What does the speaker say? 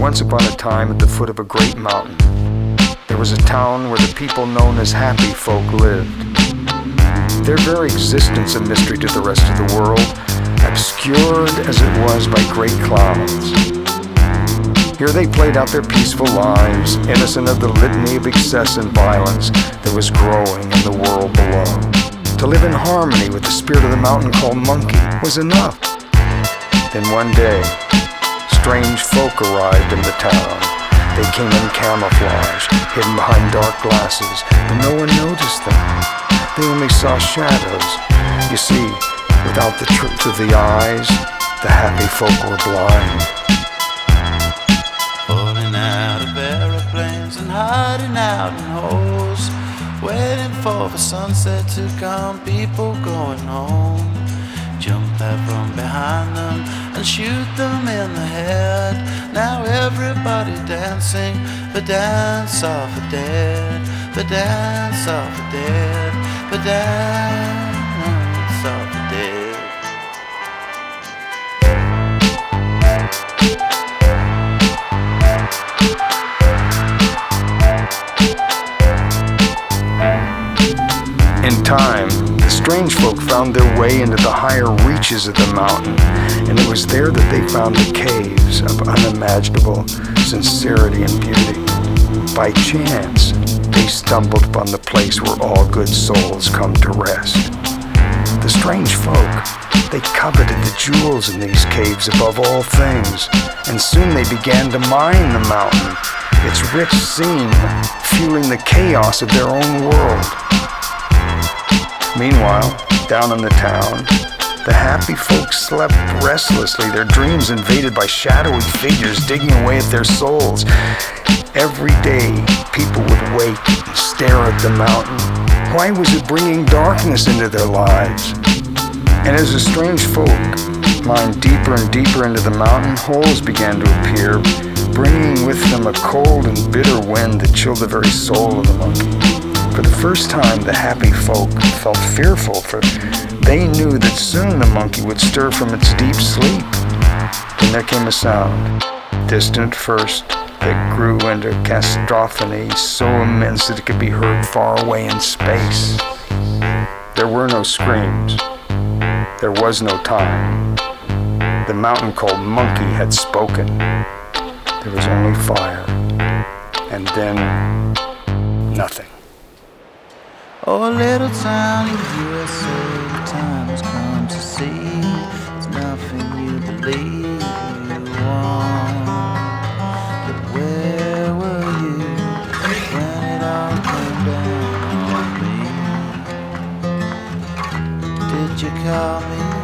Once upon a time, at the foot of a great mountain, there was a town where the people known as happy folk lived. Their very existence a mystery to the rest of the world, obscured as it was by great clouds. Here they played out their peaceful lives, innocent of the litany of excess and violence that was growing in the world below. To live in harmony with the spirit of the mountain called Monkey was enough. Then one day, strange folk arrived in the town. They came in camouflage, hidden behind dark glasses, but no one noticed them. They only saw shadows. You see, without the truth of the eyes, the happy folk were blind. Falling out of aeroplanes and hiding out in holes, waiting for the sunset to come, people going home. Jump out from behind them and shoot them in the head. Now everybody dancing the dance of the dead, the dance of the dead, the dance of the dead. In time, the strange folk found their way into the higher reaches of the mountain, and it was there that they found the caves of unimaginable sincerity and beauty. By chance, they stumbled upon the place where all good souls come to rest. The strange folk, they coveted the jewels in these caves above all things, and soon they began to mine the mountain, its rich scene, fueling the chaos of their own world. Meanwhile, down in the town, the happy folks slept restlessly, their dreams invaded by shadowy figures digging away at their souls. Every day, people would wake and stare at the mountain. Why was it bringing darkness into their lives? And as the strange folk mined deeper and deeper into the mountain, holes began to appear, bringing with them a cold and bitter wind that chilled the very soul of the monkey. For the first time, the happy folk felt fearful, for they knew that soon the monkey would stir from its deep sleep. Then there came a sound, distant at first, that grew into cacophony so immense that it could be heard far away in space. There were no screams. There was no time. The mountain called Monkey had spoken. There was only fire. And then, nothing. Oh, a little town in USA, the time has come to see. There's nothing you believe you want. But where were you when it all came down on me? Did you call me